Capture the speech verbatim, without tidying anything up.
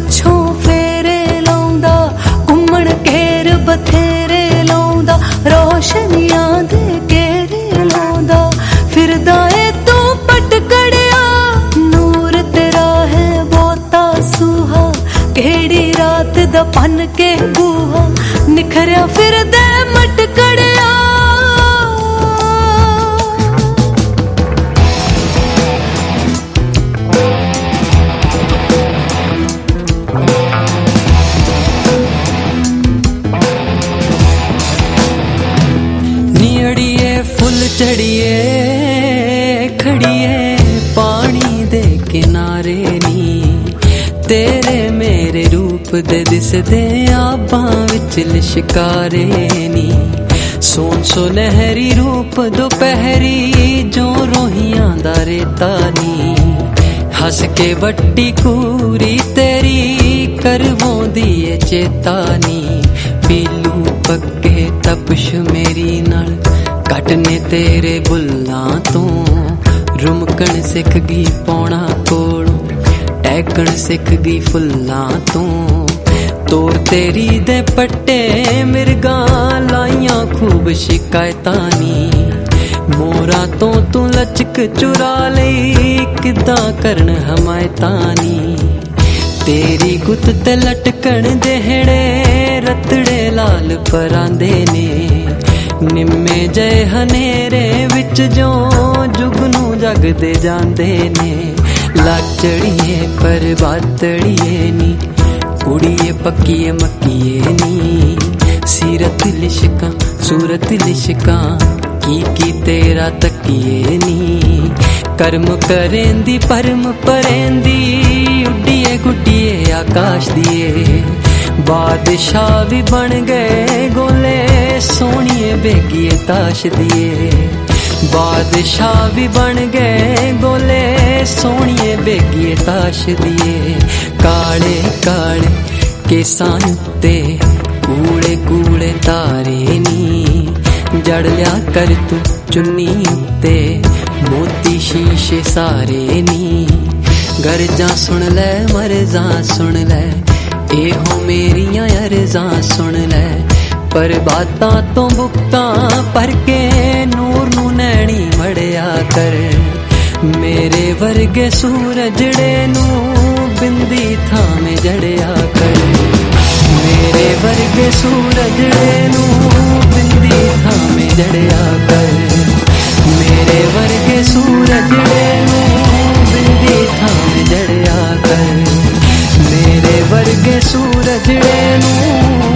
पिछों फेरे लाउंदा घुमण घेर बथेरे लाउंदा रोशनियां दे घेरे लाउंदा फिरदा ए तू पटकड़िया नूर तेरा है बहुता सूहा केड़ी रात दा पन के बूहा निखरिया फिरदे मटकड़िया चढ़िए खड़िए पानी दे किनारे नी तेरे मेरे रूप दे दिसदे आबां विच लिशकारे नी सोन सुनहरी रूप दोपहरी जो रोहियां दा रेता नी हस के वट्टी कूरी तेरी करवों दी चेता नी पीलू पक्के तपश मेरी नाल कटने तेरे बुल्लां तो रुमकण सिख गई पौना कोलों टैकण सिख गई फुल्लां तो तोर तेरी दे पट्टे मिर्गां लाइयां खूब शिकायतां नी मोरा तो तू लचक चुरा लई किदां करन हमायतां नी तेरी गुत ते लटकण देहड़े रतड़े लाल परांदे ने निम्मे जय हनेरे विच जो जुगनू जगदे जांदे ने लाचड़िए पर बातड़िए नी कुड़िए पक्कीए मक्कीए नी सीरत लिशका सूरत लिशका की की तेरा तकिए नी कर्म करेंदी परम परेंदी उड्डिए गुड्डिए आकाश दिए बादशाह भी बन गए गोले सोनिए बेगिए ताश दिए बादशाह भी बन गए गोले सोनिए बेगिए ताश दिए काले काले केसां उत्ते कूड़े कूड़े तारे नी जड़ लिया कर तू चुन्नी उत्ते मोती शीशे सारे नी गरजा सुन ले मरजा सुन ले ए हो मेरिया अर्जा सुन ले पर बातां तो बुकतां पर के नूर नू नैनी मड़िया कर मेरे वर्गे सूरजड़े नू बिंदी थामे जड़िया कर मेरे वर्गे सूरजड़े नू बिंदी थामे जड़िया कर मेरे वर्गे सूरजड़े नू बिंदी थामे जड़िया कर मेरे वर्गे सूरजड़े नू